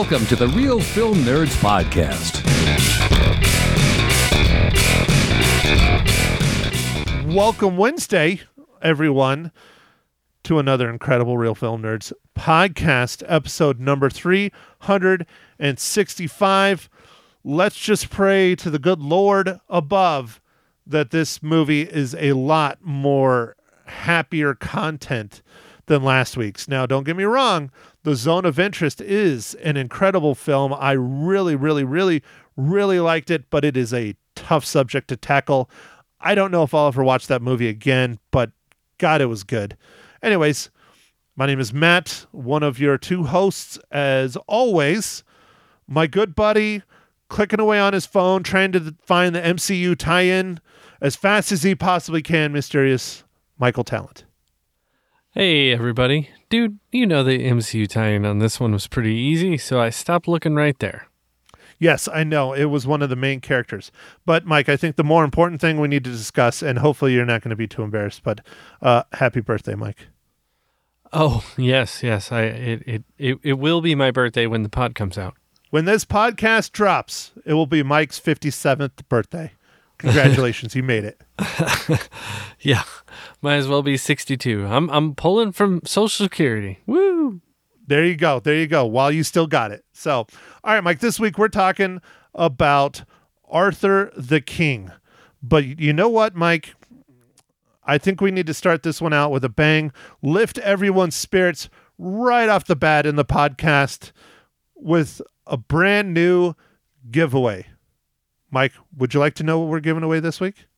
Welcome to the Real Film Nerds Podcast. Welcome Wednesday, everyone, to another incredible Real Film Nerds podcast, episode number 365. Let's just pray to the good Lord above that this movie is a lot more happier content than last week's. Now, don't get me wrong. The Zone of Interest is an incredible film. I really liked it, but it is a tough subject to tackle. I don't know if I'll ever watch that movie again, but God, it was good. Anyways, my name is Matt, one of your two hosts, as always. My good buddy, clicking away on his phone, trying to find the MCU tie-in as fast as he possibly can, mysterious Michael Talent. Hey, everybody. Dude, you know the MCU tie-in on this one was pretty easy, so I stopped looking right there. Yes, I know. It was one of the main characters. But, Mike, I think the more important thing we need to discuss, and hopefully you're not going to be too embarrassed, but happy birthday, Mike. Oh, yes. It will be my birthday when the pod comes out. When this podcast drops, it will be Mike's 57th birthday. Congratulations, you made it. Yeah, might as well be 62. I'm pulling from Social Security. Woo! There you go. While you still got it. So, all right, Mike, this week we're talking about Arthur the King. But you know what, Mike? I think we need to start this one out with a bang. Lift everyone's spirits right off the bat in the podcast with a brand new giveaway. Mike, would you like to know what we're giving away this week?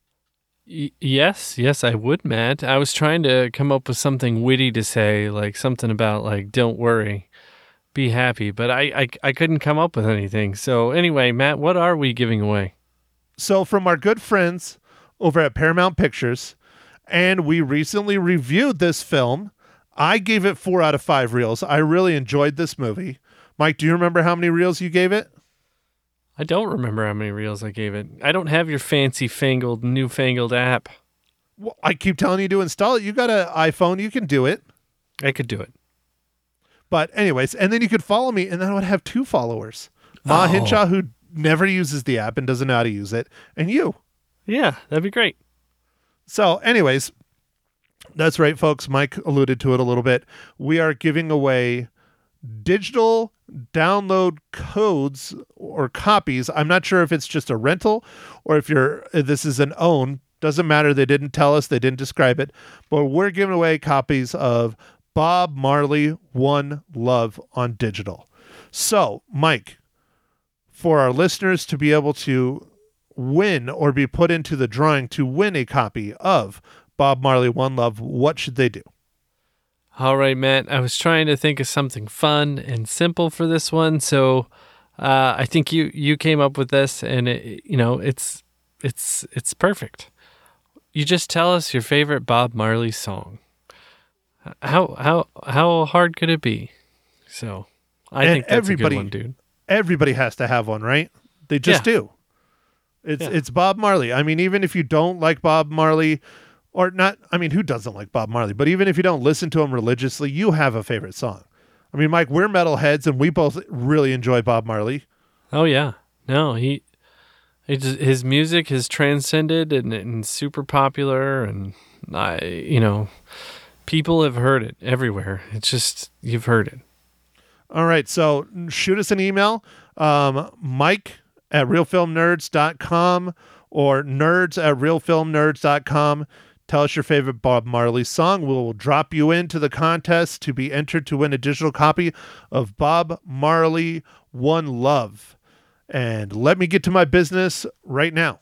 Yes, I would, Matt. I was trying to come up with something witty to say, like something about, like, don't worry, be happy, but I couldn't come up with anything. So anyway, Matt, what are we giving away? So from our good friends over at Paramount Pictures, and we recently reviewed this film, I gave it 4 out of 5 reels. I really enjoyed this movie. Mike, do you remember how many reels you gave it? I don't remember how many reels I gave it. I don't have your fancy-fangled, newfangled app. Well, I keep telling you to install it. You got an iPhone. You can do it. I could do it. But anyways, and then you could follow me, and then I would have 2 followers. Ma Hinshaw, who never uses the app and doesn't know how to use it, and you. Yeah, that'd be great. So anyways, that's right, folks. Mike alluded to it a little bit. We are giving away digital download codes or copies. I'm not sure if it's just a rental or if this is an own. Doesn't matter. They didn't tell us. They didn't describe it. But we're giving away copies of Bob Marley One Love on digital. So, Mike, for our listeners to be able to win or be put into the drawing to win a copy of Bob Marley One Love, what should they do? All right, Matt. I was trying to think of something fun and simple for this one, so I think you came up with this, and it's perfect. You just tell us your favorite Bob Marley song. How hard could it be? So I think that's a good one, dude. Everybody has to have one, right? They just do. It's Bob Marley. I mean, even if you don't like Bob Marley. Or not, I mean, who doesn't like Bob Marley? But even if you don't listen to him religiously, you have a favorite song. I mean, Mike, we're metalheads, and we both really enjoy Bob Marley. Oh, yeah. No, his music has transcended and super popular, and people have heard it everywhere. It's just, you've heard it. All right, so shoot us an email, Mike@realfilmnerds.com or nerds@realfilmnerds.com. Tell us your favorite Bob Marley song. We'll drop you into the contest to be entered to win a digital copy of Bob Marley One Love. And let me get to my business right now.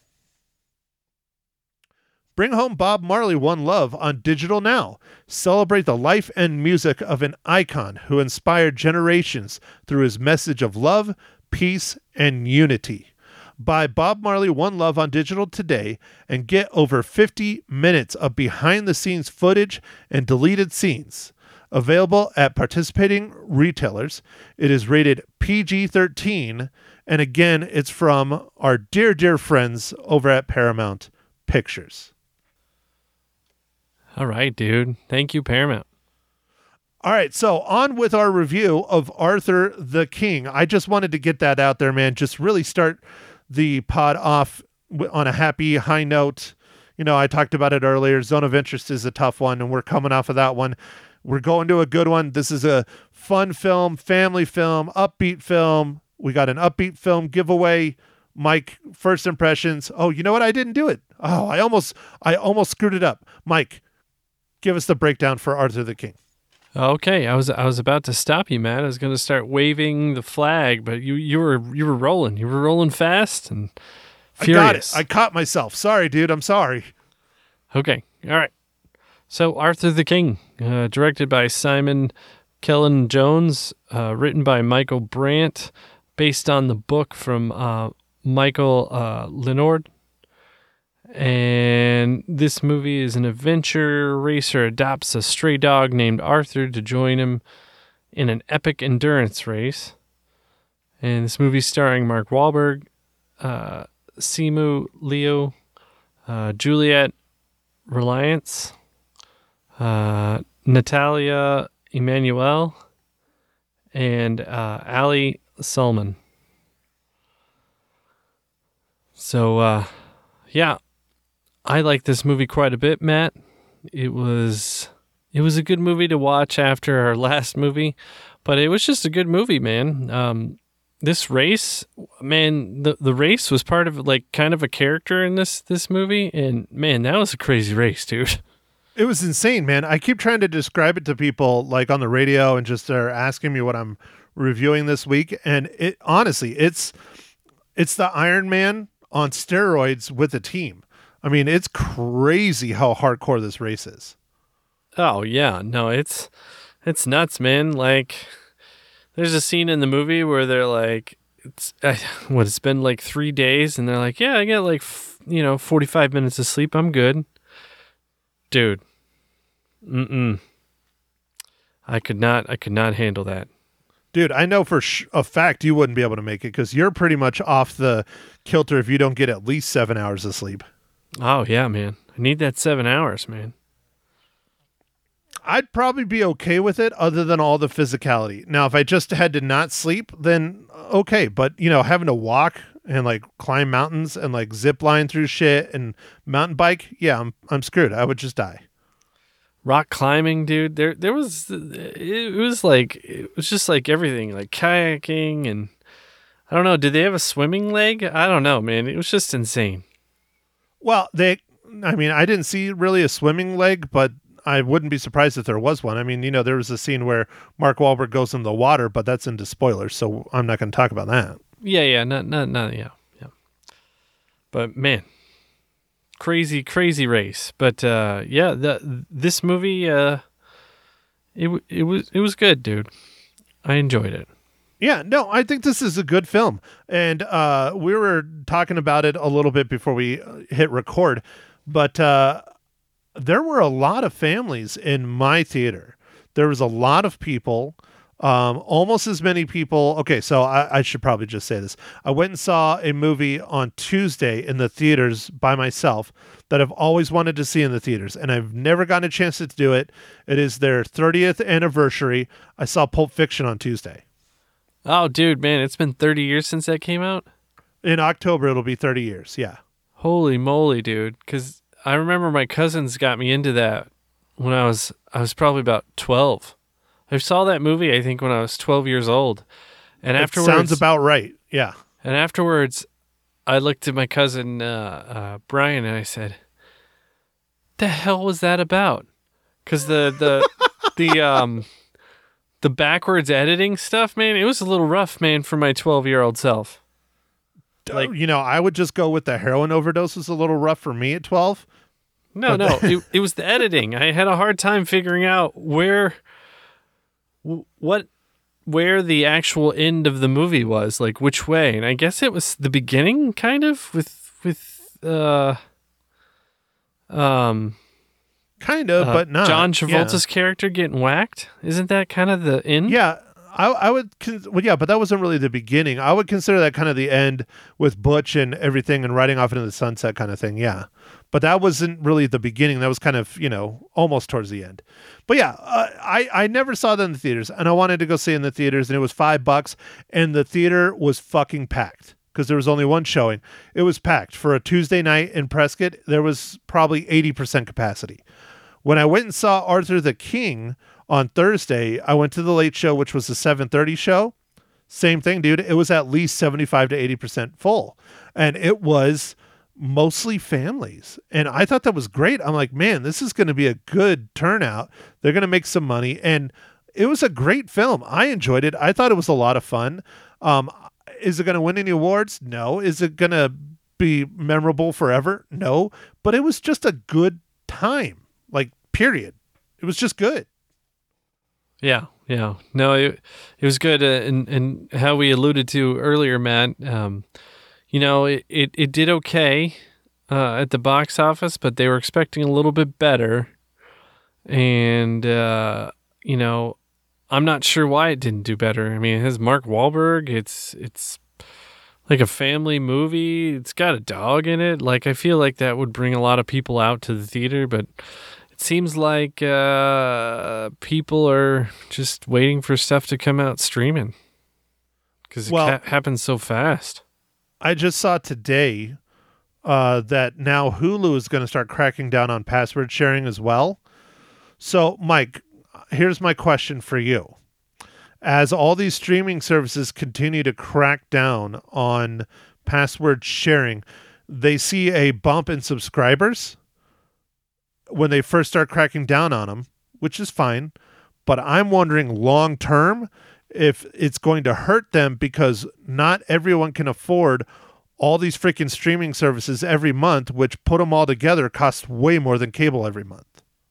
Bring home Bob Marley One Love on digital now. Celebrate the life and music of an icon who inspired generations through his message of love, peace, and unity. Buy Bob Marley One Love on digital today and get over 50 minutes of behind-the-scenes footage and deleted scenes. Available at participating retailers. It is rated PG-13, and again, it's from our dear friends over at Paramount Pictures. All right, dude. Thank you, Paramount. All right, so on with our review of Arthur the King. I just wanted to get that out there, man. Just really start the pod off on a happy high note. I talked about it earlier. Zone of Interest is a tough one, and we're coming off of that one. We're going to a good one. This is a fun film, family film, upbeat film. We got an upbeat film giveaway. Mike, first impressions. Oh, you know what? I didn't do it. Oh, I almost screwed it up. Mike, give us the breakdown for Arthur the King. Okay, I was about to stop you, Matt. I was going to start waving the flag, but you were rolling. You were rolling fast and furious. I got it. I caught myself. Sorry, dude. I'm sorry. Okay. All right. So Arthur the King, directed by Simon Kellen Jones, written by Michael Brandt, based on the book from Michael Leonard. And this movie is an adventure racer adopts a stray dog named Arthur to join him in an epic endurance race. And this movie starring Mark Wahlberg, Simu Liu, Juliette Reliance, Natalia Emmanuel, and Ali Sulman. So, yeah. I like this movie quite a bit, Matt. It was a good movie to watch after our last movie, but it was just a good movie, man. This race, man, the race was part of like kind of a character in this movie, and man, that was a crazy race, dude. It was insane, man. I keep trying to describe it to people like on the radio and just they're asking me what I'm reviewing this week, and it honestly, it's the Iron Man on steroids with a team. I mean, it's crazy how hardcore this race is. Oh, yeah. No, it's nuts, man. Like, there's a scene in the movie where they're like, it's been like 3 days, and they're like, yeah, I got like, 45 minutes of sleep. I'm good. Dude. I could not handle that. Dude, I know for a fact you wouldn't be able to make it because you're pretty much off the kilter if you don't get at least 7 hours of sleep. Oh, yeah, man. I need that 7 hours, man. I'd probably be okay with it other than all the physicality. Now, if I just had to not sleep, then okay. But, having to walk and like climb mountains and like zip line through shit and mountain bike, yeah, I'm screwed. I would just die. Rock climbing, dude. It was just like everything, like kayaking and I don't know. Did they have a swimming leg? I don't know, man. It was just insane. Well, I didn't see really a swimming leg, but I wouldn't be surprised if there was one. I mean, there was a scene where Mark Wahlberg goes in the water, but that's into spoilers, so I'm not going to talk about that. Yeah, not, yeah. But man, crazy race. But this movie, it was good, dude. I enjoyed it. Yeah, no, I think this is a good film. And we were talking about it a little bit before we hit record, but there were a lot of families in my theater. There was a lot of people, almost as many people. Okay, so I should probably just say this. I went and saw a movie on Tuesday in the theaters by myself that I've always wanted to see in the theaters, and I've never gotten a chance to do it. It is their 30th anniversary. I saw Pulp Fiction on Tuesday. Oh, dude, man, it's been 30 years since that came out? In October, it'll be 30 years, yeah. Holy moly, dude. Because I remember my cousins got me into that when I was probably about 12. I saw that movie, I think, when I was 12 years old. And afterwards, sounds about right, yeah. And afterwards, I looked at my cousin, Brian, and I said, the hell was that about? Because the backwards editing stuff, man, it was a little rough, man, for my 12-year-old self. Like, I would just go with the heroin overdose was a little rough for me at 12. No, it was the editing. I had a hard time figuring out where the actual end of the movie was, like which way. And I guess it was the beginning, kind of, kind of, but not. John Travolta's character getting whacked. Isn't that kind of the end? Yeah, I would, well, yeah, but that wasn't really the beginning. I would consider that kind of the end with Butch and everything and riding off into the sunset kind of thing. Yeah. But that wasn't really the beginning. That was kind of, almost towards the end. But yeah, I never saw that in the theaters, and I wanted to go see it in the theaters, and it was $5, and the theater was fucking packed because there was only one showing. It was packed. For a Tuesday night in Prescott, there was probably 80% capacity. When I went and saw Arthur the King on Thursday, I went to the late show, which was the 7:30 show. Same thing, dude. It was at least 75 to 80% full. And it was mostly families. And I thought that was great. I'm like, man, this is going to be a good turnout. They're going to make some money. And it was a great film. I enjoyed it. I thought it was a lot of fun. Is it going to win any awards? No. Is it going to be memorable forever? No. But it was just a good time. Like, period. It was just good. Yeah. No, it was good. And how we alluded to earlier, Matt, it did okay at the box office, but they were expecting a little bit better. And, I'm not sure why it didn't do better. I mean, it has Mark Wahlberg. It's like a family movie. It's got a dog in it. Like, I feel like that would bring a lot of people out to the theater, but it seems like people are just waiting for stuff to come out streaming because it happens so fast. I just saw today that now Hulu is going to start cracking down on password sharing as well. So, Mike, here's my question for you. As all these streaming services continue to crack down on password sharing, they see a bump in subscribers when they first start cracking down on them, which is fine. But I'm wondering long term if it's going to hurt them because not everyone can afford all these freaking streaming services every month, which put them all together costs way more than cable every month.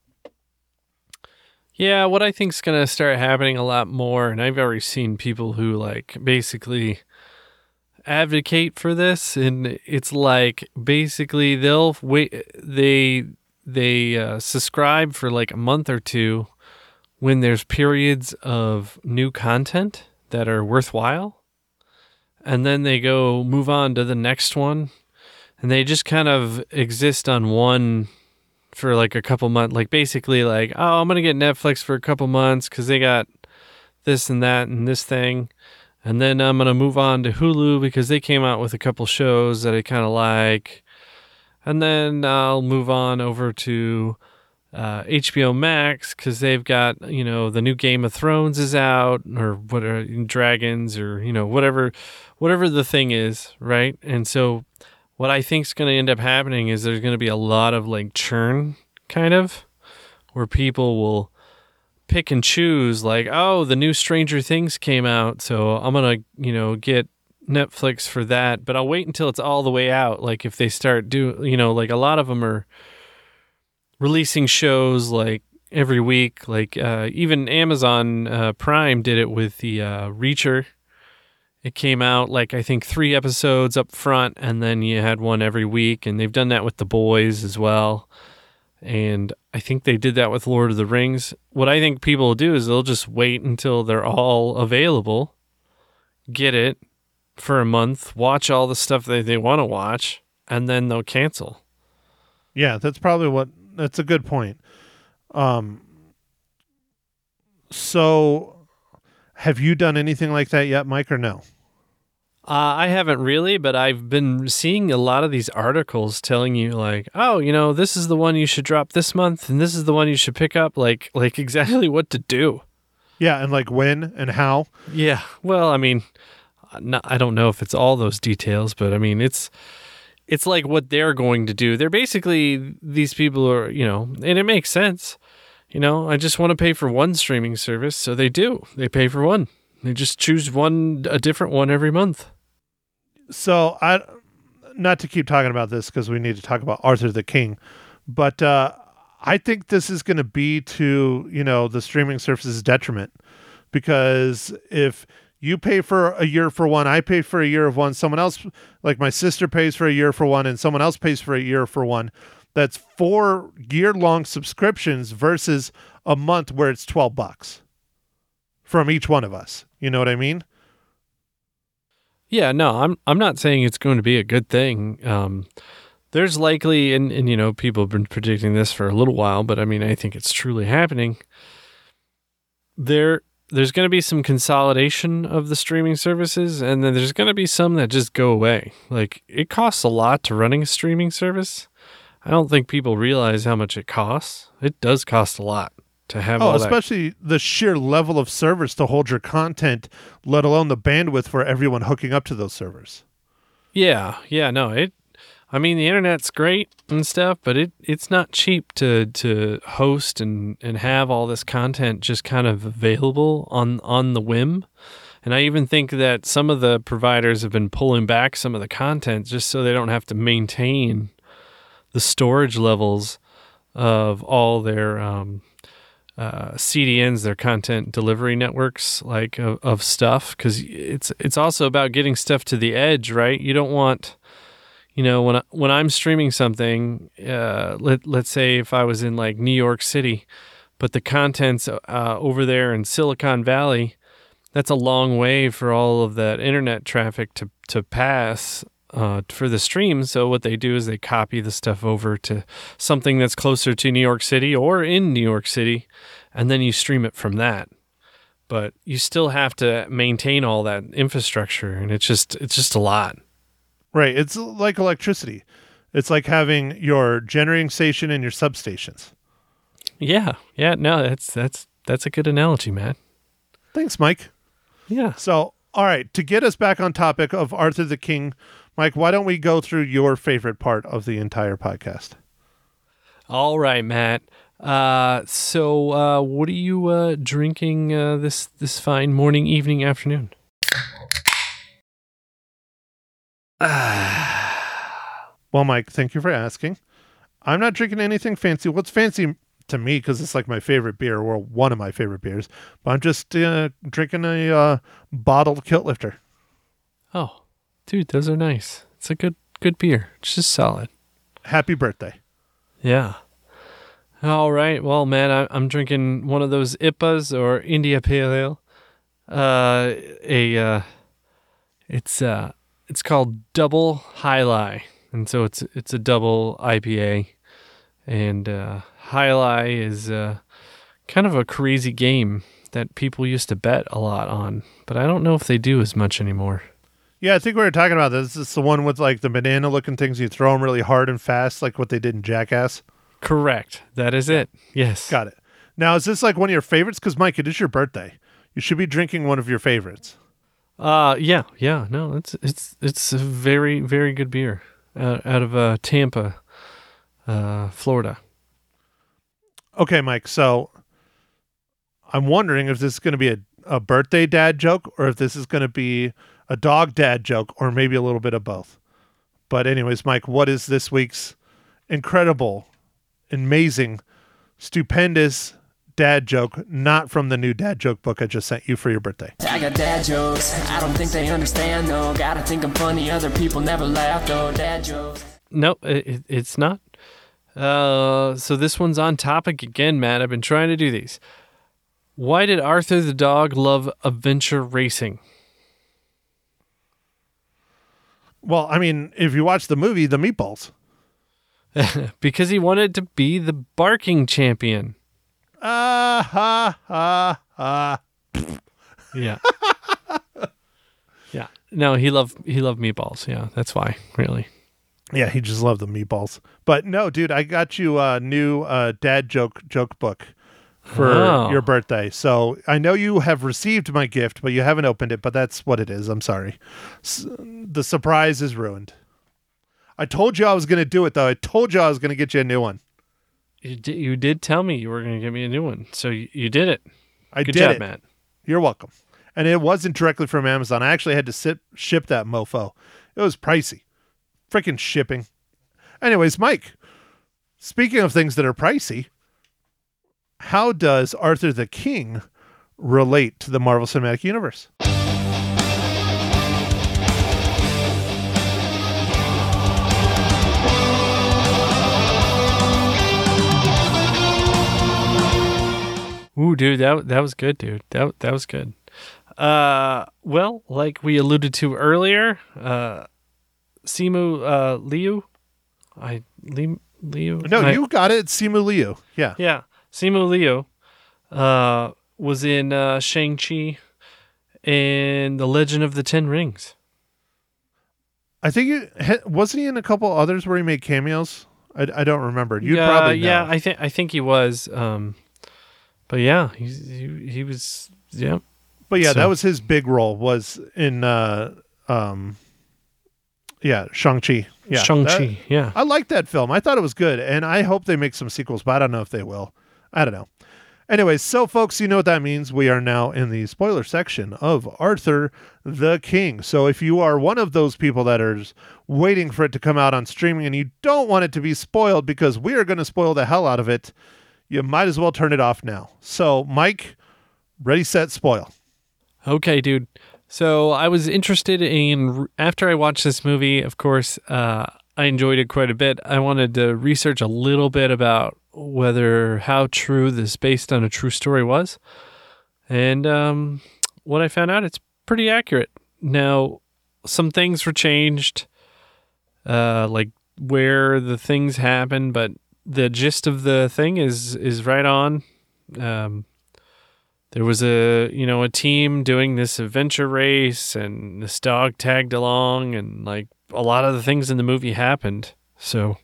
Yeah, what I think is going to start happening a lot more, and I've already seen people who like basically advocate for this, and it's like basically they'll wait, they subscribe for like a month or two when there's periods of new content that are worthwhile, and then they go move on to the next one, and they just kind of exist on one for like a couple months, like basically like, oh, I'm going to get Netflix for a couple months because they got this and that and this thing. And then I'm going to move on to Hulu because they came out with a couple shows that I kind of like. And then I'll move on over to HBO Max because they've got, the new Game of Thrones is out or whatever, Dragons or, whatever the thing is, right? And so what I think is going to end up happening is there's going to be a lot of like churn kind of where people will pick and choose like, oh, the new Stranger Things came out, so I'm going to, get Netflix for that, but I'll wait until it's all the way out. Like if they start like a lot of them are releasing shows like every week, like even Amazon Prime did it with the Reacher. It came out like I think 3 episodes up front, and then you had one every week, and they've done that with The Boys as well. And I think they did that with Lord of the Rings. What I think people will do is they'll just wait until they're all available, get it for a month, watch all the stuff that they want to watch, and then they'll cancel. Yeah, that's a good point. So have you done anything like that yet, Mike, or no? I haven't really, but I've been seeing a lot of these articles telling you like, oh, this is the one you should drop this month, and this is the one you should pick up, like exactly what to do. Yeah, and like when and how. Yeah, well, I mean, I don't know if it's all those details, but I mean, it's like what they're going to do. They're basically, these people are, and it makes sense. I just want to pay for one streaming service, so they do. They pay for one. They just choose a different one every month. So not to keep talking about this because we need to talk about Arthur the King, but I think this is going to be to, the streaming service's detriment, because if you pay for a year for one, I pay for a year of one, someone else, like my sister pays for a year for one, and someone else pays for a year for one, that's 4 year-long subscriptions versus a month where it's $12. from each one of us. You know what I mean? Yeah, no, I'm not saying it's going to be a good thing. There's likely, and you know, people have been predicting this for a little while, but I mean, I think it's truly happening. There's going to be some consolidation of the streaming services, and then there's going to be some that just go away. Like, it costs a lot to running a streaming service. I don't think people realize how much it costs. It does cost a lot to have all that. Especially the sheer level of servers to hold your content, let alone the bandwidth for everyone hooking up to those servers. Yeah, no, I mean, the internet's great and stuff, but it's not cheap to host and have all this content just kind of available on the whim. And I even think that some of the providers have been pulling back some of the content just so they don't have to maintain the storage levels of all their CDNs, their content delivery networks, like of stuff, because it's also about getting stuff to the edge, right? You don't want, you know, when I'm streaming something, let's say if I was in like New York City, but the content's over there in Silicon Valley, that's a long way for all of that internet traffic to pass for the stream. So what they do is they copy the stuff over to something that's closer to New York City or in New York City, and then you stream it from that. But you still have to maintain all that infrastructure, and it's just a lot. Right. It's like electricity. It's like having your generating station and your substations. Yeah. No, that's a good analogy, Matt. Thanks, Mike. Yeah. So, all right, to get us back on topic of Arthur the King, Mike, why don't we go through your favorite part of the entire podcast? All right, Matt. So what are you drinking this fine morning, evening, afternoon? Well, Mike, thank you for asking. I'm not drinking anything fancy. What's fancy to me, because it's like my favorite beer, or one of my favorite beers, but I'm just drinking a bottled Kilt Lifter. Oh, dude, those are nice. It's a good beer. It's just solid. Happy birthday. Yeah. All right. Well, man, I'm drinking one of those IPAs or India Pale Ale. It's called Double High-Lie, and so it's a double IPA, and High-Lie is kind of a crazy game that people used to bet a lot on, but I don't know if they do as much anymore. Yeah, I think we were talking about this. It's the one with like the banana-looking things. You throw them really hard and fast, like what they did in Jackass. Correct. That is it. Yes. Got it. Now, is this like one of your favorites? Because, Mike, it is your birthday. You should be drinking one of your favorites. Yeah. No, it's a very, very good beer out of Tampa, Florida. Okay, Mike. So I'm wondering if this is going to be a birthday dad joke, or if this is going to be a dog dad joke, or maybe a little bit of both. But anyways, Mike, what is this week's incredible, amazing, stupendous dad joke, not from the new dad joke book I just sent you for your birthday? I got dad jokes. I don't think they understand, though. Gotta think I'm funny. Other people never laugh, though. Dad jokes. No, it's not. So this one's on topic again, Matt. I've been trying to do these. Why did Arthur the dog love adventure racing? Well, I mean, if you watch the movie, the meatballs. Because he wanted to be the barking champion. Ha. Yeah. Yeah. No, he loved meatballs. Yeah, that's why, really. Yeah, he just loved the meatballs. But no, dude, I got you a new dad joke book for your birthday. So I know you have received my gift, but you haven't opened it, but that's what it is. I'm sorry. The surprise is ruined. I told you I was going to do it, though. I told you I was going to get you a new one. You did tell me you were going to give me a new one, so you did it. Good Good did job, it. Matt. You're welcome. And it wasn't directly from Amazon. I actually had to ship that mofo. It was pricey. Freaking shipping. Anyways, Mike, speaking of things that are pricey, how does Arthur the King relate to the Marvel Cinematic Universe? Ooh, Ooh, dude, that was good, dude. That was good. Well, like we alluded to earlier, Simu Liu. Liu. No, you got it. It's Simu Liu. Yeah. Yeah, Simu Liu was in Shang-Chi and The Legend of the Ten Rings. I think wasn't he in a couple others where he made cameos? I don't remember. You'd probably know. Yeah, I think he was. But yeah, he was. Yeah. But yeah, that was his big role. Was in Shang-Chi. Yeah, Shang-Chi. Yeah. I liked that film. I thought it was good, and I hope they make some sequels, but I don't know if they will. I don't know. Anyways, so folks, you know what that means. We are now in the spoiler section of Arthur the King. So if you are one of those people that are waiting for it to come out on streaming and you don't want it to be spoiled because we are going to spoil the hell out of it, you might as well turn it off now. So, Mike, ready, set, spoil. Okay, dude. So I was interested in, after I watched this movie, of course, I enjoyed it quite a bit. I wanted to research a little bit about how true this based on a true story was. And what I found out, it's pretty accurate. Now, some things were changed, like where the things happen, but the gist of the thing is right on. There was a team doing this adventure race, and this dog tagged along, and like a lot of the things in the movie happened. So,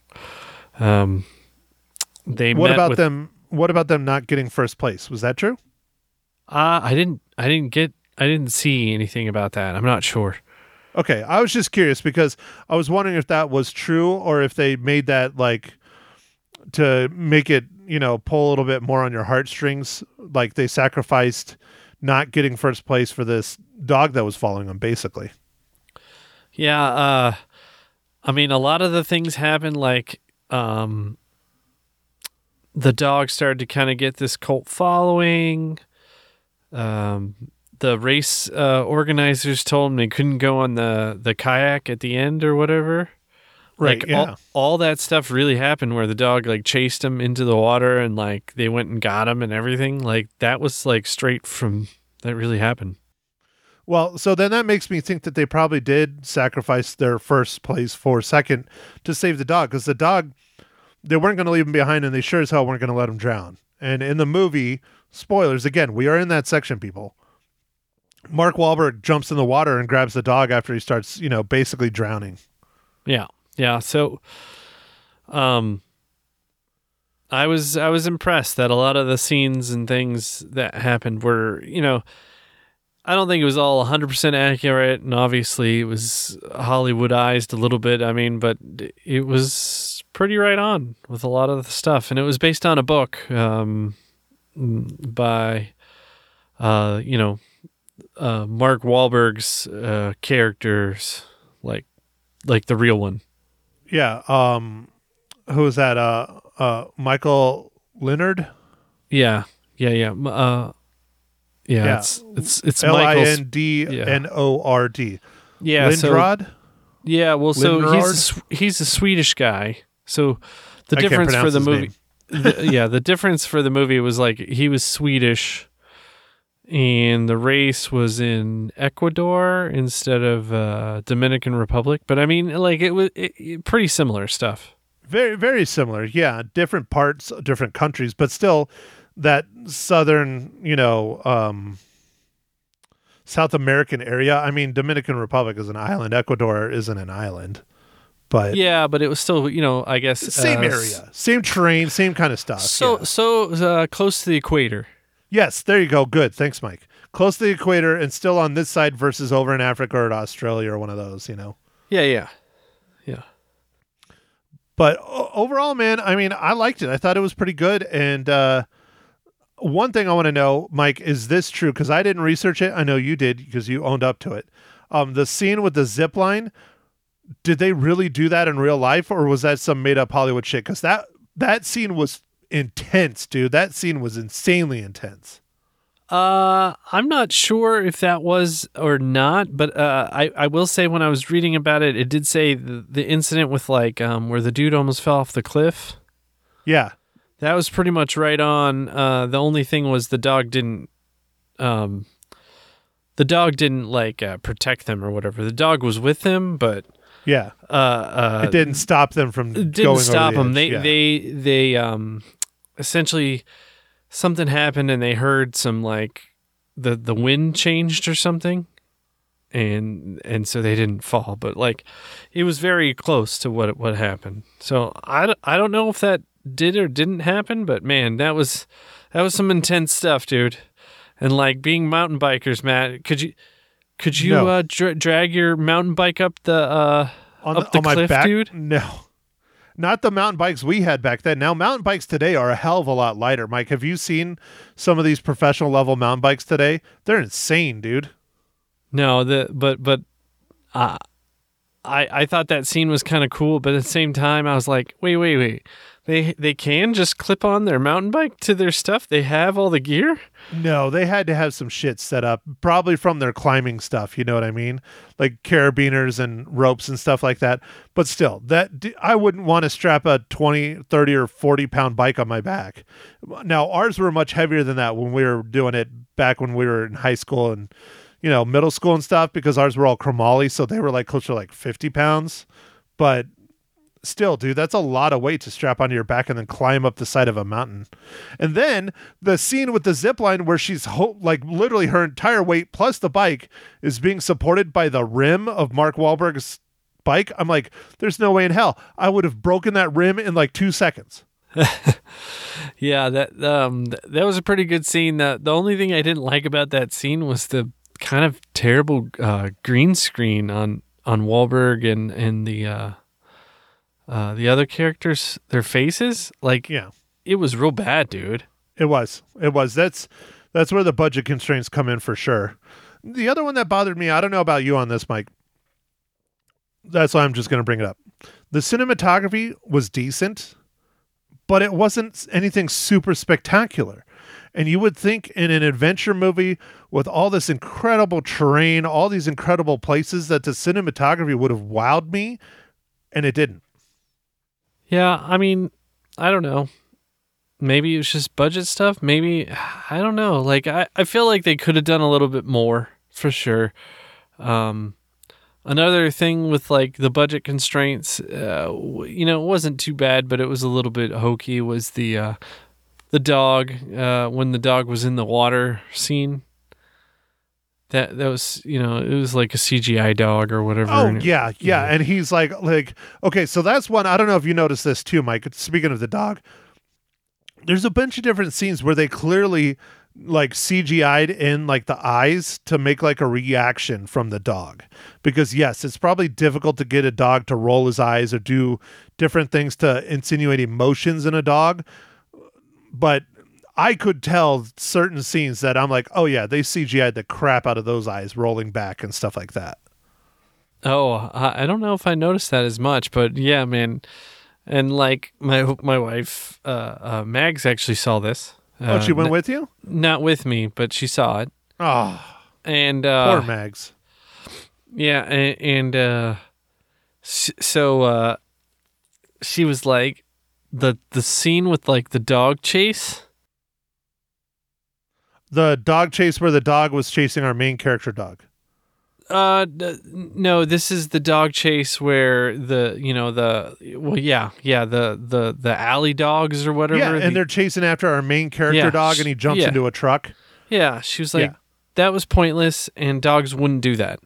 What about them not getting first place? Was that true? I didn't see anything about that. I'm not sure. Okay, I was just curious because I was wondering if that was true or if they made that like to make it, pull a little bit more on your heartstrings. Like they sacrificed not getting first place for this dog that was following them, basically. Yeah, I mean, a lot of the things happened like the dog started to kind of get this cult following. The race organizers told them they couldn't go on the kayak at the end or whatever. Right, like, yeah. All that stuff really happened where the dog like chased him into the water and like they went and got him and everything. Like that was like straight from that really happened. Well, so then that makes me think that they probably did sacrifice their first place for second to save the dog because the dog, they weren't going to leave him behind and they sure as hell weren't going to let him drown. And in the movie, spoilers, again, we are in that section, people. Mark Wahlberg jumps in the water and grabs the dog after he starts, basically drowning. Yeah. Yeah. So, I was impressed that a lot of the scenes and things that happened were, I don't think it was all 100% accurate, and obviously it was Hollywoodized a little bit. I mean, but it was pretty right on with a lot of the stuff, and it was based on a book by, Mark Wahlberg's characters, like the real one. Yeah. Who is that? Michael Leonard? Yeah. Yeah. It's Lindnord. Yeah. Lindrod? Well, Lindrod? so he's a Swedish guy. So the difference for the movie, the difference for the movie was like he was Swedish, and the race was in Ecuador instead of Dominican Republic. But I mean, like it was pretty similar stuff. Very, very similar. Yeah, different parts, different countries, but still that southern, South American area. I mean, Dominican Republic is an island. Ecuador isn't an island. But yeah, but it was still, I guess same area, same terrain, same kind of stuff. So close to the equator. Yes, there you go. Good. Thanks, Mike. Close to the equator and still on this side versus over in Africa or Australia or one of those, Yeah. But overall, man, I mean, I liked it. I thought it was pretty good. And one thing I want to know, Mike, is this true? Because I didn't research it. I know you did because you owned up to it. The scene with the zip line, did they really do that in real life or was that some made up Hollywood shit? Because that scene was intense, dude. That scene was insanely intense. I'm not sure if that was or not, but I will say when I was reading about it, it did say the incident with like where the dude almost fell off the cliff. Yeah. That was pretty much right on. The only thing was the dog didn't like protect them or whatever. The dog was with them, but Yeah. It didn't stop them from it going didn't stop over them. the edge. They essentially something happened and they heard some like the wind changed or something, and so they didn't fall. But like it was very close to what happened. So I don't know if that did or didn't happen, but man, that was some intense stuff, dude. And like being mountain bikers, Matt, could you No. drag your mountain bike up the on cliff, my back, dude? No. Not the mountain bikes we had back then. Now, mountain bikes today are a hell of a lot lighter. Mike, have you seen some of these professional level mountain bikes today? They're insane, dude. No, but I thought that scene was kind of cool, but at the same time, I was like, wait. They can just clip on their mountain bike to their stuff? They have all the gear? No, they had to have some shit set up, probably from their climbing stuff. You know what I mean? Like carabiners and ropes and stuff like that. But still, I wouldn't want to strap a 20, 30, or 40-pound bike on my back. Now, ours were much heavier than that when we were doing it back when we were in high school and, middle school and stuff, because ours were all chromoly, so they were like closer to like 50 pounds. But still, dude, that's a lot of weight to strap onto your back and then climb up the side of a mountain. And then the scene with the zip line where she's like literally her entire weight plus the bike is being supported by the rim of Mark Wahlberg's bike. I'm like, there's no way in hell I would have broken that rim in like 2 seconds. Yeah, that was a pretty good scene. The only thing I didn't like about that scene was the kind of terrible green screen on Wahlberg and the other characters, their faces. Like, Yeah, it was real bad, dude. it was. That's where the budget constraints come in for sure. The other one that bothered me, I don't know about you on this, Mike. That's why I'm just going to bring it up. The cinematography was decent, but it wasn't anything super spectacular. And you would think in an adventure movie with all this incredible terrain, all these incredible places, that the cinematography would have wowed me, and it didn't. Yeah, I mean, I don't know. Maybe it was just budget stuff. Maybe, I don't know. Like, I feel like they could have done a little bit more, for sure. Another thing with, like, the budget constraints, it wasn't too bad, but it was a little bit hokey, was the dog, when the dog was in the water scene. That was, it was like a CGI dog or whatever. Oh, yeah. And he's like, okay, so that's one. I don't know if you noticed this too, Mike. Speaking of the dog, there's a bunch of different scenes where they clearly like CGI'd in like the eyes to make like a reaction from the dog. Because yes, it's probably difficult to get a dog to roll his eyes or do different things to insinuate emotions in a dog. But I could tell certain scenes that I'm like, oh yeah, they CGI'd the crap out of those eyes rolling back and stuff like that. Oh, I don't know if I noticed that as much, but yeah, man. And like my wife, Mags actually saw this. She went with you? Not with me, but she saw it. Oh, and poor Mags. Yeah, and so she was like, the scene with like the dog chase. The dog chase where the dog was chasing our main character dog. No, this is the dog chase where the alley dogs or whatever. Yeah, and they're chasing after our main character dog, and he jumps into a truck. Yeah, she was like, that was pointless, and dogs wouldn't do that.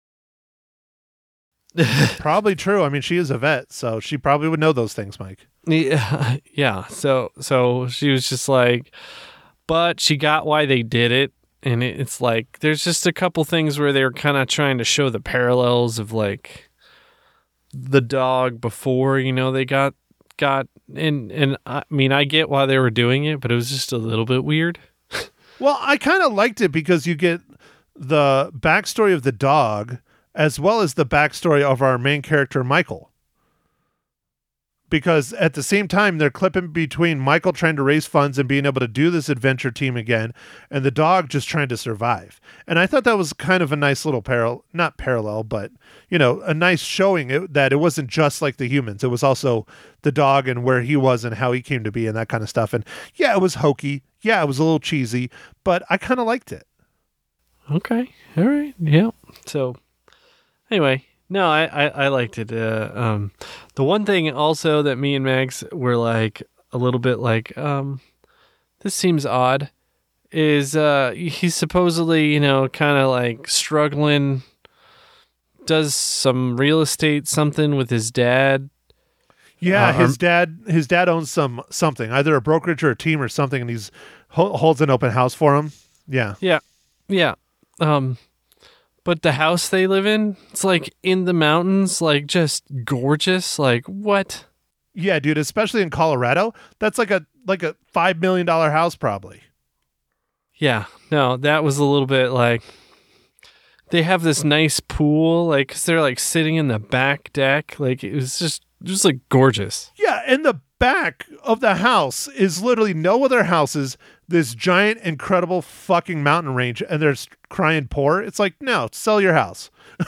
Probably true. I mean, she is a vet, so she probably would know those things, Mike. Yeah. So she was just like, but she got why they did it. And it's like, there's just a couple things where they were kind of trying to show the parallels of like the dog before, they got, and I mean, I get why they were doing it, but it was just a little bit weird. Well, I kind of liked it because you get the backstory of the dog as well as the backstory of our main character, Michael. because at the same time they're clipping between Michael trying to raise funds and being able to do this adventure team again, and the dog just trying to survive. And I thought that was kind of a nice little not parallel, but a nice showing that it wasn't just like the humans. It was also the dog and where he was and how he came to be and that kind of stuff. And yeah, it was hokey. Yeah, it was a little cheesy, but I kind of liked it. Okay. All right. Yeah. So anyway, no, I liked it. The one thing also that me and Max were like a little bit like, this seems odd, is he's supposedly, kind of like struggling, does some real estate something with his dad. Yeah, his dad owns something, either a brokerage or a team or something, and he's holds an open house for him. Yeah. Yeah. But the house they live in, it's like in the mountains, like just gorgeous. Like what? Yeah, dude, especially in Colorado, that's like a $5 million house probably. Yeah, no, that was a little bit like, they have this nice pool, like, 'cause they're like sitting in the back deck. Like it was just like gorgeous. Yeah, and the back of the house is literally no other houses, this giant, incredible fucking mountain range, and they're crying poor. It's like, no, sell your house.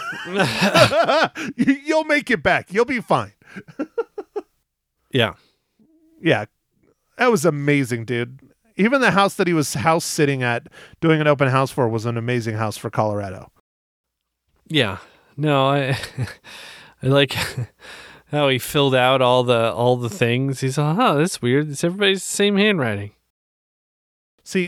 You'll make it back. You'll be fine. Yeah. Yeah. That was amazing, dude. Even the house that he was house sitting at doing an open house for was an amazing house for Colorado. Yeah. No, I like how he filled out all the things. He's like, oh, that's weird. It's everybody's the same handwriting. See,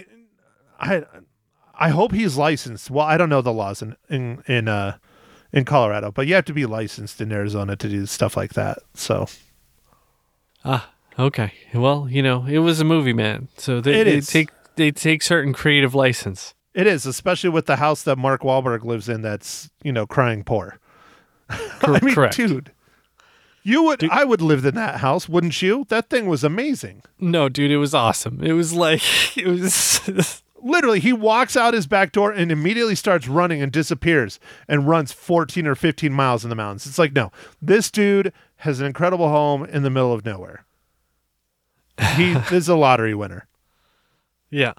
I hope he's licensed. Well, I don't know the laws in Colorado, but you have to be licensed in Arizona to do stuff like that. So, okay. Well, it was a movie, man. So they take certain creative license. It is, especially with the house that Mark Wahlberg lives in. That's crying poor. I mean, correct, dude. I would live in that house, wouldn't you? That thing was amazing. No, dude, it was awesome. It was like, it was literally, he walks out his back door and immediately starts running and disappears and runs 14 or 15 miles in the mountains. It's like, no, this dude has an incredible home in the middle of nowhere. He is a lottery winner. Yeah.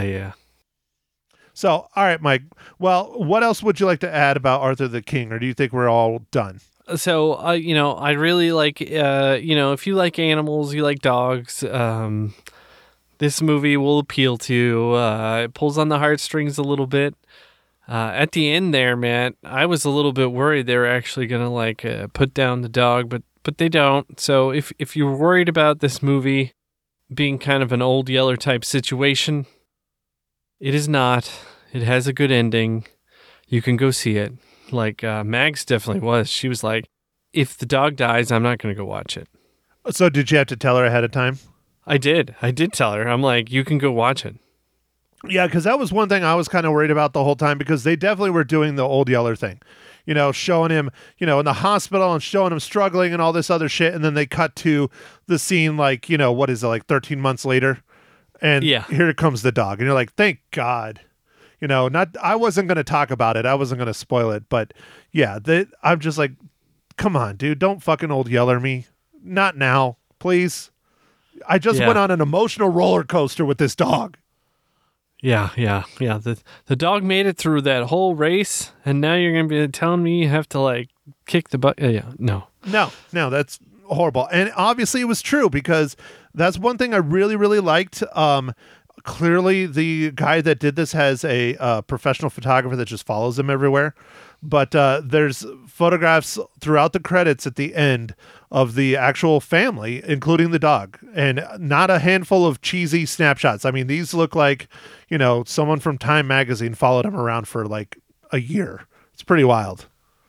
So, all right, Mike. Well, what else would you like to add about Arthur the King, or do you think we're all done? So, I really like, if you like animals, you like dogs, this movie will appeal to you. It pulls on the heartstrings a little bit. At the end there, man, I was a little bit worried they were actually going to put down the dog, but they don't. So if you're worried about this movie being kind of an Old Yeller type situation, it is not. It has a good ending. You can go see it. Like Mags definitely was. She was like, if the dog dies, I'm not going to go watch it. So did you have to tell her ahead of time? I did tell her. I'm like, you can go watch it. Yeah, because that was one thing I was kind of worried about the whole time, because they definitely were doing the Old Yeller thing. Showing him, in the hospital and showing him struggling and all this other shit. And then they cut to the scene like, what is it, like 13 months later? And here comes the dog. And you're like, thank God. I wasn't going to talk about it. I wasn't going to spoil it. But yeah, I'm just like, come on, dude. Don't fucking Old Yeller me. Not now, please. I just went on an emotional roller coaster with this dog. Yeah. The dog made it through that whole race, and now you're going to be telling me you have to kick the butt. No, that's horrible. And obviously it was true, because that's one thing I really, really liked. Clearly the guy that did this has a professional photographer that just follows him everywhere. But there's photographs throughout the credits at the end of the actual family, including the dog, and not a handful of cheesy snapshots. I mean, these look like, someone from Time magazine followed him around for like a year. It's pretty wild.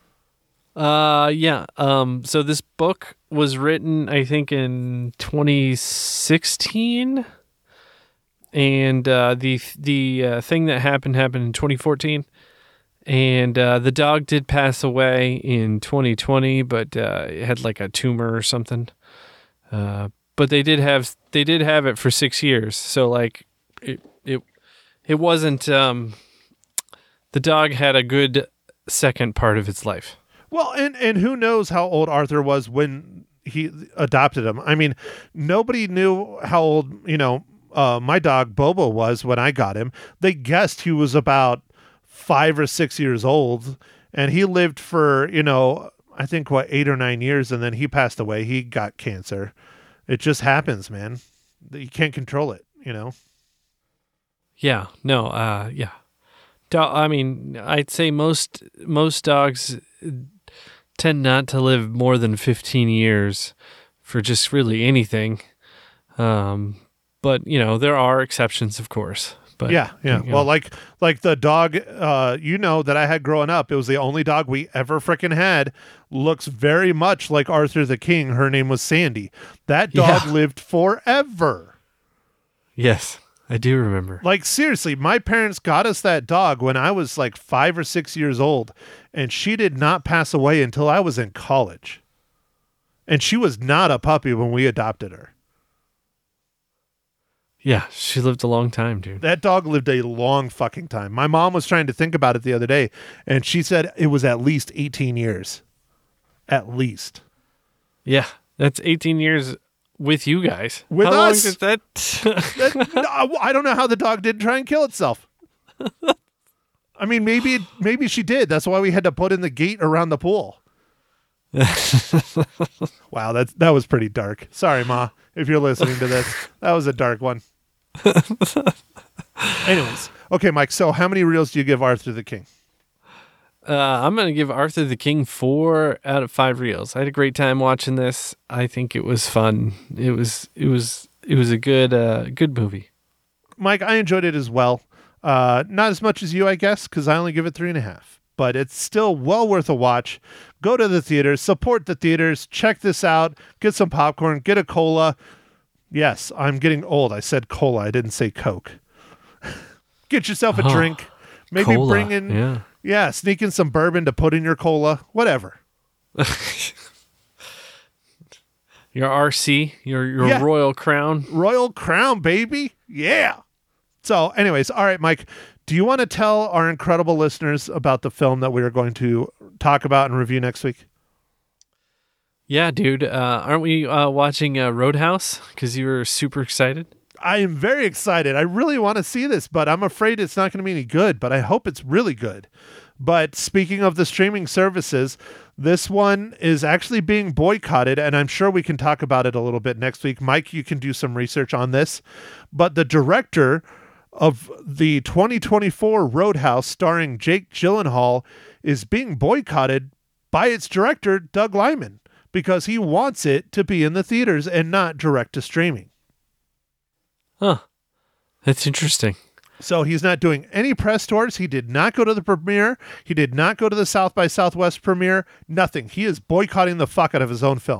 Yeah. So this book was written, I think, in 2016, and the thing that happened in 2014. And the dog did pass away in 2020, but it had like a tumor or something. But they did have it for 6 years. So like it wasn't. The dog had a good second part of its life. Well, and who knows how old Arthur was when he adopted him. I mean, nobody knew how old, my dog Bobo was when I got him. They guessed he was about 5 or 6 years old, and he lived for, I think 8 or 9 years, and then he passed away. He got cancer. It just happens, man. You can't control it, Yeah. No. Yeah. I mean, I'd say most dogs tend not to live more than 15 years for just really anything. But there are exceptions, of course. But yeah. Well, like the dog, that I had growing up, it was the only dog we ever frickin' had. Looks very much like Arthur the King. Her name was Sandy. That dog lived forever. Yes, I do remember. Like, seriously, my parents got us that dog when I was like 5 or 6 years old, and she did not pass away until I was in college. And she was not a puppy when we adopted her. Yeah, she lived a long time, dude. That dog lived a long fucking time. My mom was trying to think about it the other day, and she said it was at least 18 years. At least. Yeah, that's 18 years with you guys. With How us? long is that? I don't know how the dog didn't try and kill itself. I mean, maybe she did. That's why we had to put in the gate around the pool. Wow, that was pretty dark. Sorry, Ma, if you're listening to this. That was a dark one. Anyways, okay, Mike, so how many reels do you give Arthur the King? I'm going to give Arthur the King 4 out of 5 reels. I had a great time watching this. I think it was fun. It was a good movie. Mike, I enjoyed it as well. Not as much as you, I guess, because I only give it 3.5. But it's still well worth a watch. Go to the theaters, support the theaters, check this out, get some popcorn, get a cola. Yes, I'm getting old. I said cola. I didn't say Coke. Get yourself a drink. Maybe cola, bring in, sneak in some bourbon to put in your cola, whatever. Your RC, your Royal Crown. Royal Crown, baby. Yeah. So anyways, all right, Mike, do you want to tell our incredible listeners about the film that we are going to talk about and review next week? Yeah, dude. Aren't we watching Roadhouse? Because you were super excited. I am very excited. I really want to see this, but I'm afraid it's not going to be any good, but I hope it's really good. But speaking of the streaming services, this one is actually being boycotted, and I'm sure we can talk about it a little bit next week. Mike, you can do some research on this. But the director of the 2024 Roadhouse starring Jake Gyllenhaal is being boycotted by its director, Doug Liman, because he wants it to be in the theaters and not direct to streaming. Huh. That's interesting. So he's not doing any press tours. He did not go to the premiere. He did not go to the South by Southwest premiere. Nothing. He is boycotting the fuck out of his own film.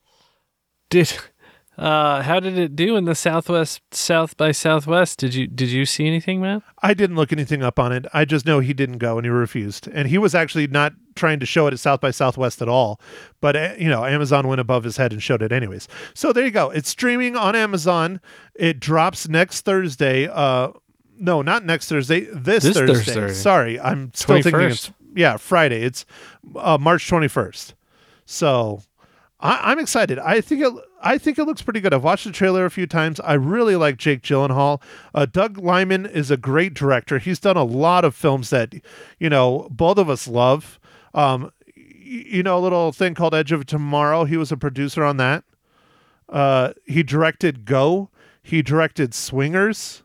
How did it do in the South by Southwest? Did you see anything, man? I didn't look anything up on it. I just know he didn't go and he refused. And he was actually not trying to show it at South by Southwest at all. But, Amazon went above his head and showed it anyways. So there you go. It's streaming on Amazon. It drops next Thursday. No, not next Thursday. This Thursday. Sorry, I'm still 21st. thinking it's Friday. It's March 21st. So I'm excited. I think it looks pretty good. I've watched the trailer a few times. I really like Jake Gyllenhaal. Doug Liman is a great director. He's done a lot of films that, both of us love. A little thing called Edge of Tomorrow. He was a producer on that. He directed Go. He directed Swingers.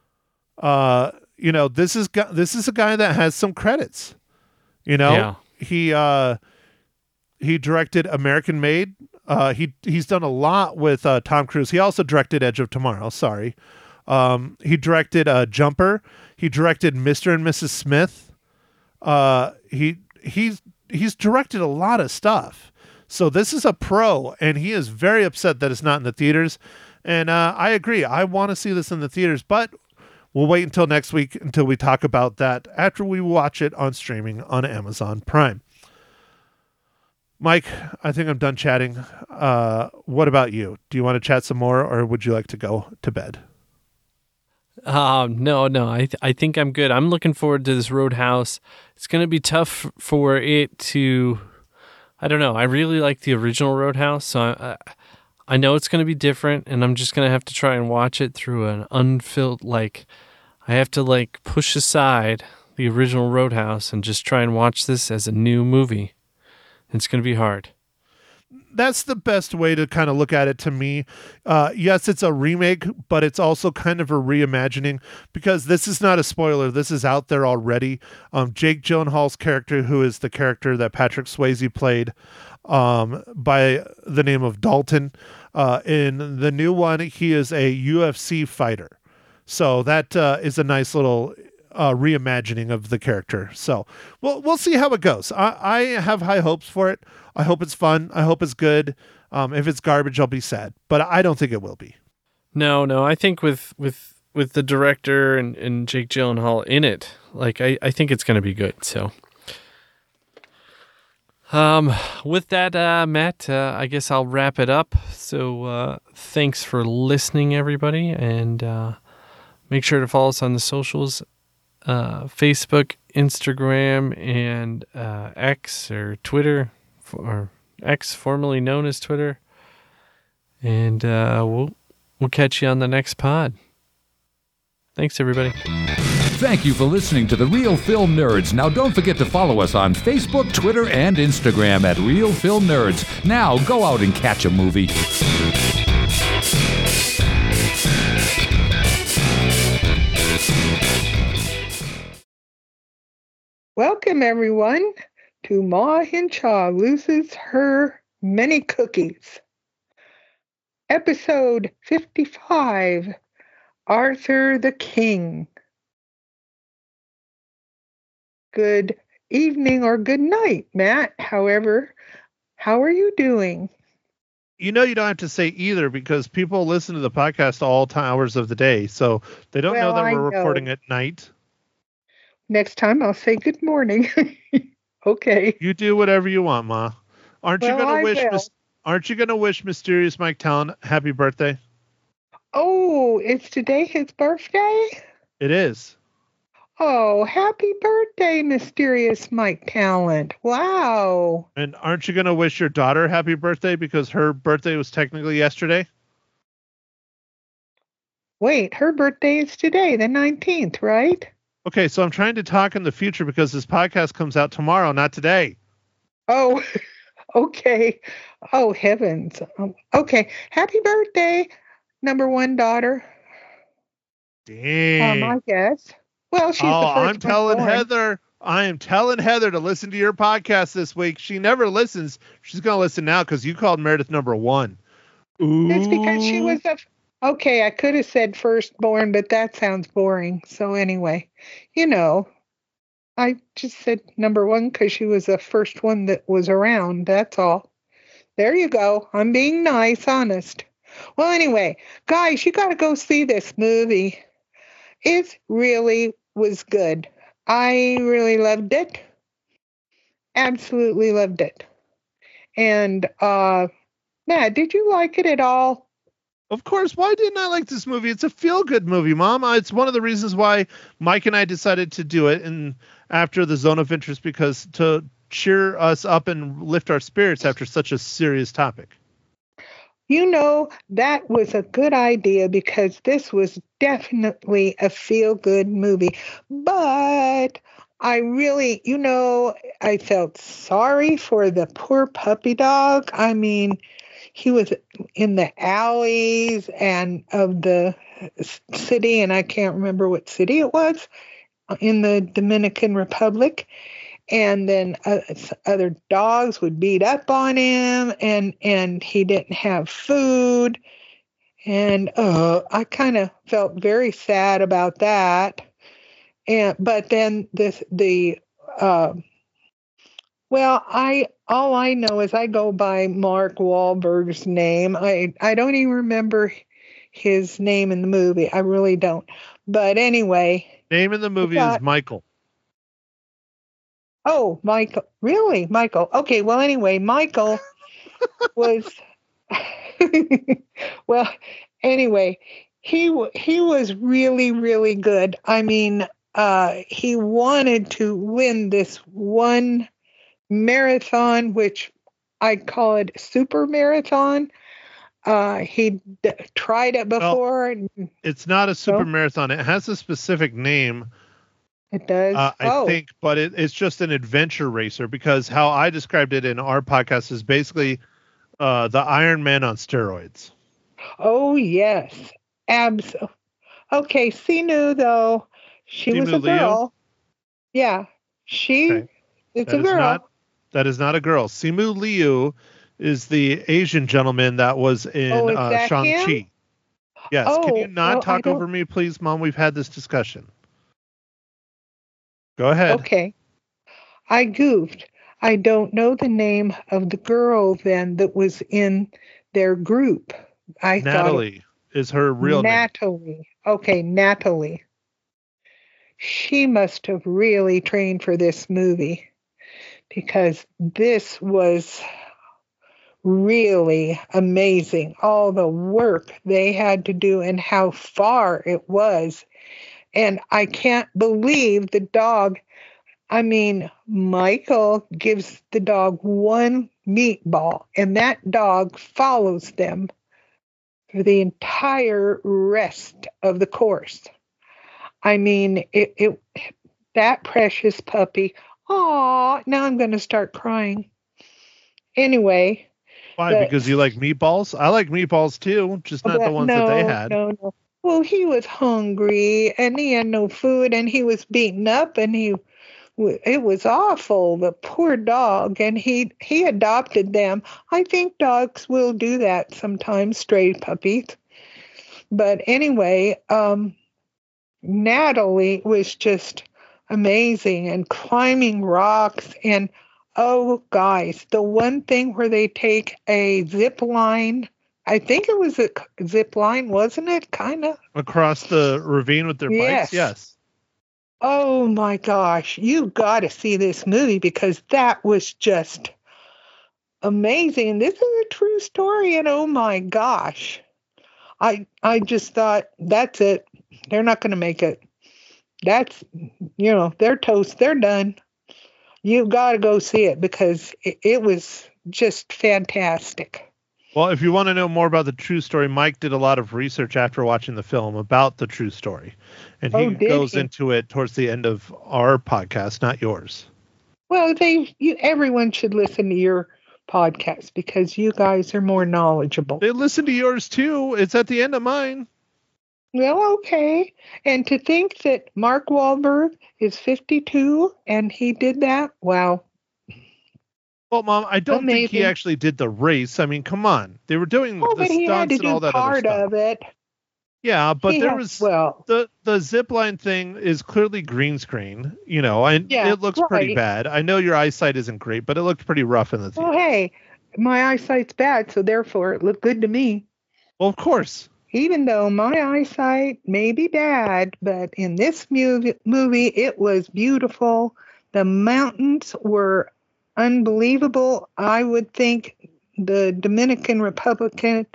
This is a guy that has some credits. Yeah. He directed American Made. He's done a lot with Tom Cruise. He also directed Edge of Tomorrow. Sorry. He directed Jumper. He directed Mr. and Mrs. Smith. He's directed a lot of stuff. So this is a pro, and he is very upset that it's not in the theaters. And I agree. I want to see this in the theaters, but we'll wait until next week until we talk about that after we watch it on streaming on Amazon Prime. Mike, I think I'm done chatting. What about you? Do you want to chat some more, or would you like to go to bed? No. I think I'm good. I'm looking forward to this Roadhouse. It's going to be tough for it to I don't know. I really like the original Roadhouse, so I know it's going to be different, and I'm just going to have to try and watch it through an unfiltered, I have to push aside the original Roadhouse and just try and watch this as a new movie. It's going to be hard. That's the best way to kind of look at it to me. Yes, it's a remake, but it's also kind of a reimagining, because this is not a spoiler. This is out there already. Jake Gyllenhaal's character, who is the character that Patrick Swayze played by the name of Dalton, in the new one, he is a UFC fighter. So that is a nice little reimagining of the character. So we'll see how it goes. I have high hopes for it. I hope it's fun. I hope it's good. If it's garbage, I'll be sad, but I don't think it will be. No. I think with the director and Jake Gyllenhaal in it, I think it's going to be good. So, with that, Matt, I guess I'll wrap it up. So, thanks for listening, everybody, and make sure to follow us on the socials. Facebook, Instagram, and X or Twitter, or X, formerly known as Twitter. And we'll catch you on the next pod. Thanks, everybody. Thank you for listening to The Real Film Nerds. Now don't forget to follow us on Facebook, Twitter, and Instagram at Real Film Nerds. Now go out and catch a movie. Welcome, everyone, to Ma Hinshaw Loses Her Many Cookies. Episode 55, Arthur the King. Good evening or good night, Matt. However, how are you doing? You know, you don't have to say either, because people listen to the podcast all hours of the day, so they don't know that we're recording at night. Next time I'll say good morning. Okay. You do whatever you want, Ma. Aren't you gonna wish Mysterious Mike Talon happy birthday? Oh, is today his birthday? It is. Oh, happy birthday, Mysterious Mike Talent. Wow. And aren't you gonna wish your daughter happy birthday, because her birthday was technically yesterday? Wait, her birthday is today, the 19th, right? Okay, so I'm trying to talk in the future, because this podcast comes out tomorrow, not today. Oh, okay. Oh, heavens. Okay. Happy birthday, number one daughter. Dang. I guess. Well, she's the first I'm telling one born. Heather. I am telling Heather to listen to your podcast this week. She never listens. She's going to listen now, because you called Meredith number one. Ooh. It's because she was okay, I could have said firstborn, but that sounds boring. So anyway, I just said number one because she was the first one that was around. That's all. There you go. I'm being nice, honest. Well, anyway, guys, you got to go see this movie. It really was good. I really loved it. Absolutely loved it. And, Matt, did you like it at all? Of course. Why didn't I like this movie? It's a feel-good movie, Mom. It's one of the reasons why Mike and I decided to do it and after the Zone of Interest, because to cheer us up and lift our spirits after such a serious topic. That was a good idea, because this was definitely a feel-good movie. But I really, I felt sorry for the poor puppy dog. I mean, he was in the alleys and of the city, and I can't remember what city it was, in the Dominican Republic. And then other dogs would beat up on him, and he didn't have food. And I kind of felt very sad about that. But then all I know is I go by Mark Wahlberg's name. I don't even remember his name in the movie. I really don't. But anyway. Name in the movie is Michael. Oh, Michael. Really? Michael. Okay, well, anyway, Michael was... well, anyway, he was really, really good. I mean, he wanted to win this one marathon, which I call it super marathon. He tried it before. And, It's not a super No? marathon. It has a specific name, It does. I think, but it's just an adventure racer, because how I described it in our podcast is basically the Iron Man on steroids. Oh, yes. Absolutely. Okay, Sinu, though, she was Simu a girl. Yeah, she Okay. is That a is girl. that is not a girl. Simu Liu is the Asian gentleman that was in Is that Shang-Chi. him? Yes. Can you not well, I talk don't. over me, please, Mom? We've had this discussion. Go ahead. Okay, I goofed. I don't know the name of the girl then that was in their group. I thought Natalie is her real name. Natalie. Okay, Natalie. She must have really trained for this movie because this was really amazing. All the work they had to do and how far it was. And I can't believe the dog. I mean, Michael gives the dog one meatball, and that dog follows them for the entire rest of the course. I mean, that precious puppy. Aw, now I'm going to start crying. Anyway. Why? Because you like meatballs? I like meatballs too, just not the ones that they had. No. Well, he was hungry and he had no food and he was beaten up and it was awful. The poor dog, and he adopted them. I think dogs will do that sometimes, stray puppies. But anyway, Natalie was just amazing and climbing rocks. And oh, guys, the one thing where they take a zip line, I think it was a zip line, wasn't it? Kind of. Across the ravine with their bikes? Yes. Oh my gosh, you got to see this movie because that was just amazing. This is a true story, and oh my gosh. I just thought, that's it. They're not going to make it. That's, they're toast. They're done. You got to go see it because it was just fantastic. Well, if you want to know more about the true story, Mike did a lot of research after watching the film about the true story. And he goes into it towards the end of our podcast, not yours. Well, everyone should listen to your podcast because you guys are more knowledgeable. They listen to yours too. It's at the end of mine. Well, okay. And to think that Mark Wahlberg is 52 and he did that, wow. Well, Mom, I don't think he actually did the race. I mean, come on. They were doing the stunts and all that other stuff. Part of it. Yeah, but the zip line thing is clearly green screen, and it looks pretty bad. I know your eyesight isn't great, but it looked pretty rough in the theater. Well, hey, my eyesight's bad, so therefore it looked good to me. Well, of course. Even though my eyesight may be bad, but in this movie, it was beautiful. The mountains were unbelievable. I would think the Dominican Republic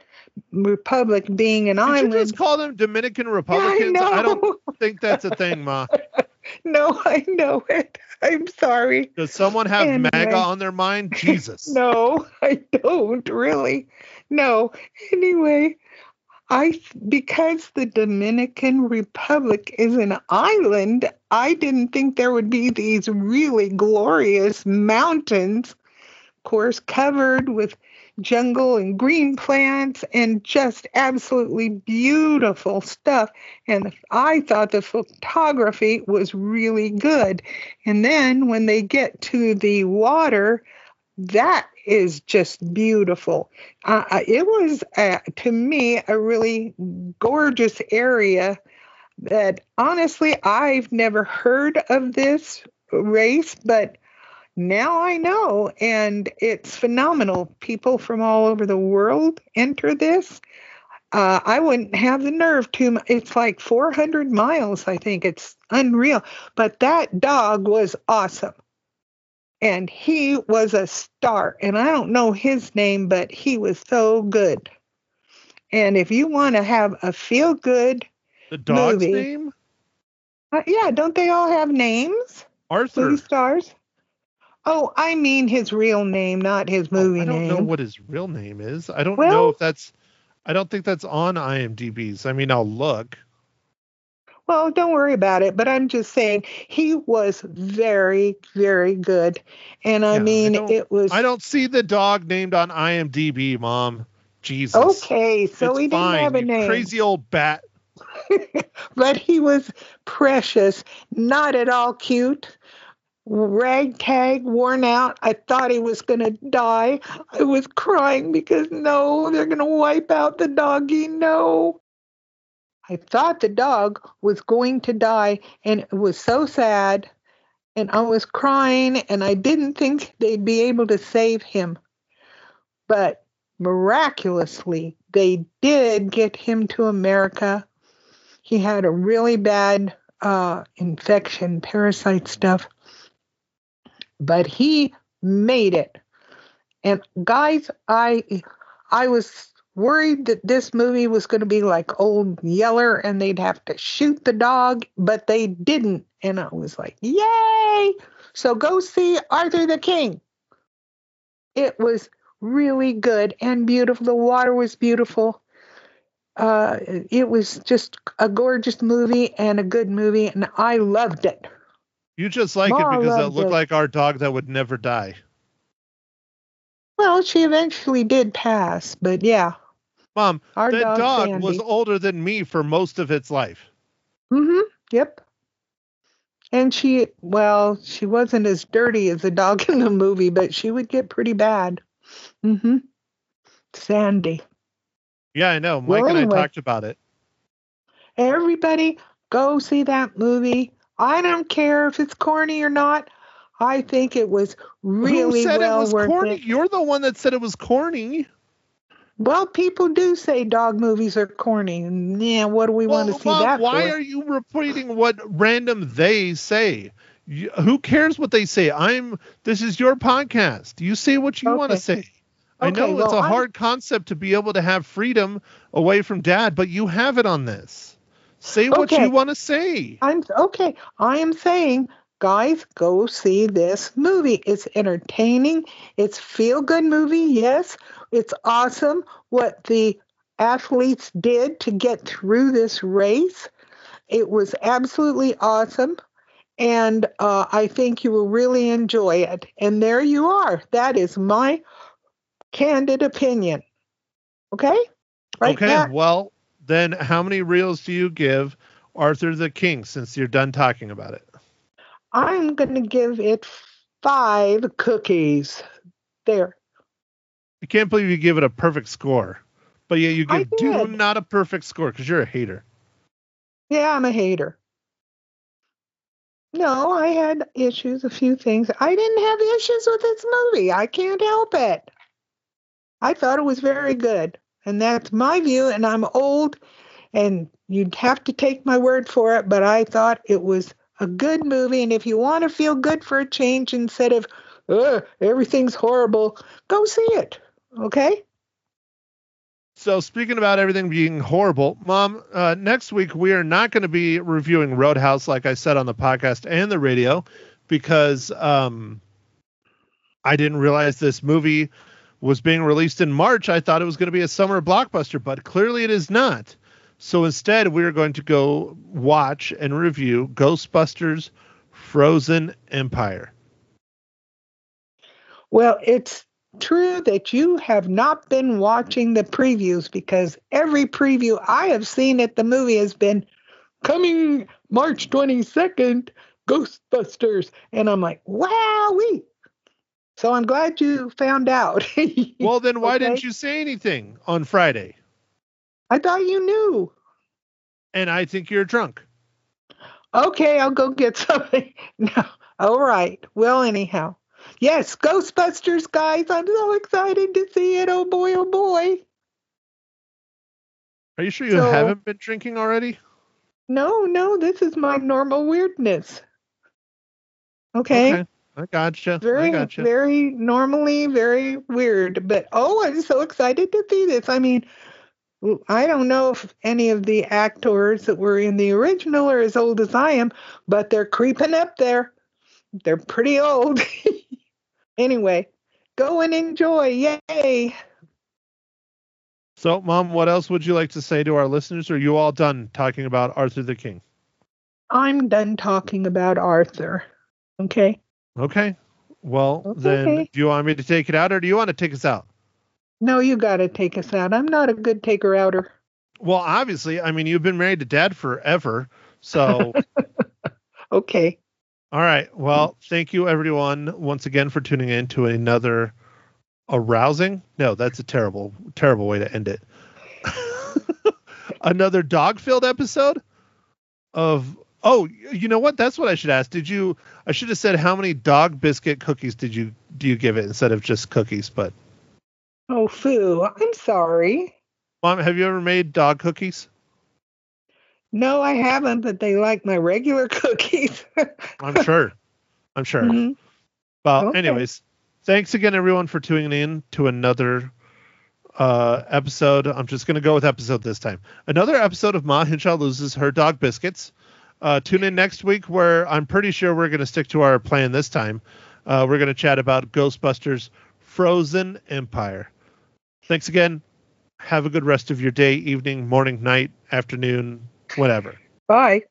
being an island. Did you just call them Dominican Republicans? Yeah, I don't think that's a thing, Ma. No, I know it. I'm sorry. Does someone have MAGA on their mind? Jesus. No, I don't really. No. Anyway, because the Dominican Republic is an island, I didn't think there would be these really glorious mountains, of course, covered with jungle and green plants and just absolutely beautiful stuff. And I thought the photography was really good. And then when they get to the water, that is just beautiful. It was, to me, a really gorgeous area that, honestly, I've never heard of this race, but now I know, and it's phenomenal. People from all over the world enter this. I wouldn't have the nerve to. It's like 400 miles, I think. It's unreal. But that dog was awesome. And he was a star. And I don't know his name, but he was so good. And if you want to have a feel-good The dog's movie, name? Yeah, don't they all have names? Arthur. Movie stars? Oh, I mean his real name, not his movie I don't know name. what his real name is. I don't know Well, if that's. I don't think that's on IMDb's. I mean, I'll look. well, don't worry about it. But I'm just saying he was very, very good. And I Yeah, mean, it was I don't see the dog named on IMDb, Mom. Jesus. okay. So It's he didn't fine, have a you name, crazy old bat. but he was precious, not at all cute. Ragtag, worn out. I thought he was going to die. I was crying because no, they're going to wipe out the doggy. No. I thought the dog was going to die, and it was so sad. And I was crying, and I didn't think they'd be able to save him. But miraculously, they did get him to America. He had a really bad infection, parasite stuff, but he made it. And guys, I was worried that this movie was going to be like Old Yeller and they'd have to shoot the dog, but they didn't. And I was like, yay! So go see Arthur the King. It was really good and beautiful. The water was beautiful. It was just a gorgeous movie and a good movie, and I loved it. You just like it Ma because it loved looked it. like our dog that would never die. Well, she eventually did pass, but yeah, Mom, our that dog Sandy. was older than me for most of its life. Mm-hmm. Yep. And she wasn't as dirty as the dog in the movie, but she would get pretty bad. Mm-hmm. Sandy. Yeah, I know. Mike Well, and I anyway. talked about it. Everybody go see that movie. I don't care if it's corny or not. I think it was really Who said well it was worth corny? it. You're the one that said it was corny. Well, people do say dog movies are corny. And yeah, what do we want to see Mom, that why for? are you repeating what random they say? Who cares what they say? This is your podcast. You say what you want to Okay. say. I Okay, know it's well, a hard concept to be able to have freedom away from Dad, but you have it on this. Say what Okay. you want to say. I am saying, guys, go see this movie. It's entertaining. It's feel-good movie. Yes, it's awesome what the athletes did to get through this race. It was absolutely awesome. And I think you will really enjoy it. And there you are. That is my candid opinion. Okay? Right, Okay, Matt? well, then how many reels do you give Arthur the King since you're done talking about it? I'm going to give it 5 cookies. There. I can't believe you give it a perfect score. But yeah, you I give Dune did. not a perfect score because you're a hater. Yeah, I'm a hater. No, I had issues, a few things. I didn't have issues with this movie. I can't help it. I thought it was very good. And that's my view, and I'm old, and you'd have to take my word for it, but I thought it was a good movie. And if you want to feel good for a change instead of, everything's horrible, go see it. Okay? So speaking about everything being horrible, Mom, next week we are not going to be reviewing Roadhouse like I said on the podcast and the radio because I didn't realize this movie was being released in March. I thought it was going to be a summer blockbuster, but clearly it is not. So instead, we are going to go watch and review Ghostbusters Frozen Empire. Well, it's true that you have not been watching the previews because every preview I have seen at the movie has been coming March 22nd, Ghostbusters. And I'm like, wowee. So I'm glad you found out. Well, then why Okay. didn't you say anything on Friday? I thought you knew. And I think you're drunk. Okay, I'll go get something. No. All right. Well, anyhow. Yes, Ghostbusters, guys. I'm so excited to see it. Oh, boy, oh, boy. Are you sure you So- haven't been drinking already? No, this is my normal weirdness. Okay. I gotcha. Very, I gotcha. very normally very weird. But I'm so excited to see this. I mean, I don't know if any of the actors that were in the original are as old as I am, but they're creeping up there. They're pretty old. Anyway, go and enjoy. Yay. So, Mom, what else would you like to say to our listeners? Are you all done talking about Arthur the King? I'm done talking about Arthur. Okay. Okay. Well, Okay. then, do you want me to take it out, or do you want to take us out? No, you got to take us out. I'm not a good taker-outer. Well, obviously, I mean, you've been married to Dad forever, so... Okay. All right. Well, thank you, everyone, once again for tuning in to another arousing. No, that's a terrible, terrible way to end it. Another dog-filled episode of. Oh, you know what? That's what I should ask. I should have said how many dog biscuit cookies do you give it instead of just cookies? But Oh, Foo, I'm sorry. Mom, have you ever made dog cookies? No, I haven't, but they like my regular cookies. I'm sure. Mhm. Well, Okay. anyways, thanks again, everyone, for tuning in to another episode. I'm just going to go with episode this time. Another episode of Ma Hinshaw Loses Her Dog Biscuits. Tune in next week, where I'm pretty sure we're going to stick to our plan this time. We're going to chat about Ghostbusters Frozen Empire. Thanks again. Have a good rest of your day, evening, morning, night, afternoon, whatever. Bye.